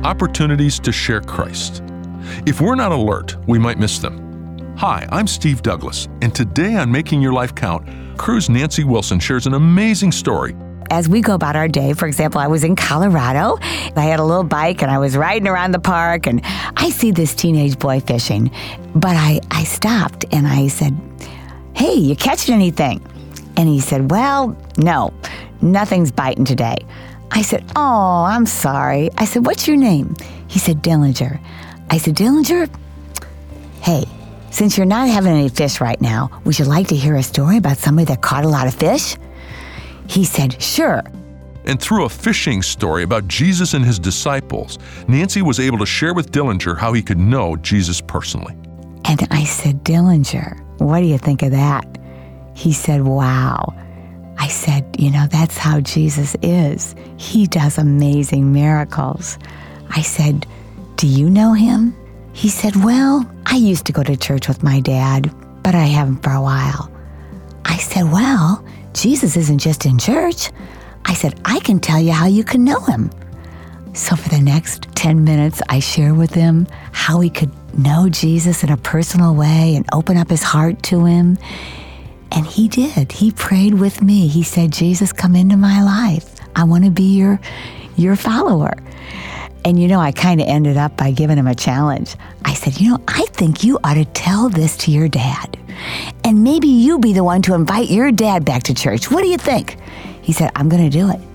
opportunities to share Christ. If we're not alert, we might miss them. Hi, I'm Steve Douglas, and today on Making Your Life Count, Crew's Nancy Wilson shares an amazing story. As we go about our day, for example, I was in Colorado. I had a little bike and I was riding around the park and I see this teenage boy fishing. But I stopped and I said, "Hey, you catching anything?" And he said, "Well, no, nothing's biting today." I said, "Oh, I'm sorry." I said, "What's your name?" He said, "Dillinger." I said, "Dillinger, hey, since you're not having any fish right now, would you like to hear a story about somebody that caught a lot of fish?" He said, "Sure." And through a fishing story about Jesus and his disciples, Nancy was able to share with Dillinger how he could know Jesus personally. And I said, "Dillinger, what do you think of that?" He said, "Wow." I said, "That's how Jesus is. He does amazing miracles." I said, "Do you know him?" He said, "Well, I used to go to church with my dad, but I haven't for a while." I said, "Well, Jesus isn't just in church." I said, "I can tell you how you can know him." So for the next 10 minutes, I shared with him how he could know Jesus in a personal way and open up his heart to him. And he did. He prayed with me. He said, "Jesus, come into my life. I want to be your follower." And I kind of ended up by giving him a challenge. I said, "I think you ought to tell this to your dad. And maybe you be the one to invite your dad back to church. What do you think?" He said, "I'm going to do it."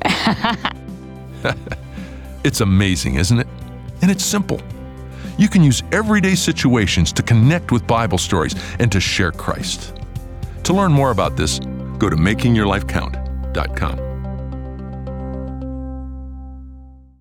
It's amazing, isn't it? And it's simple. You can use everyday situations to connect with Bible stories and to share Christ. To learn more about this, go to makingyourlifecount.com.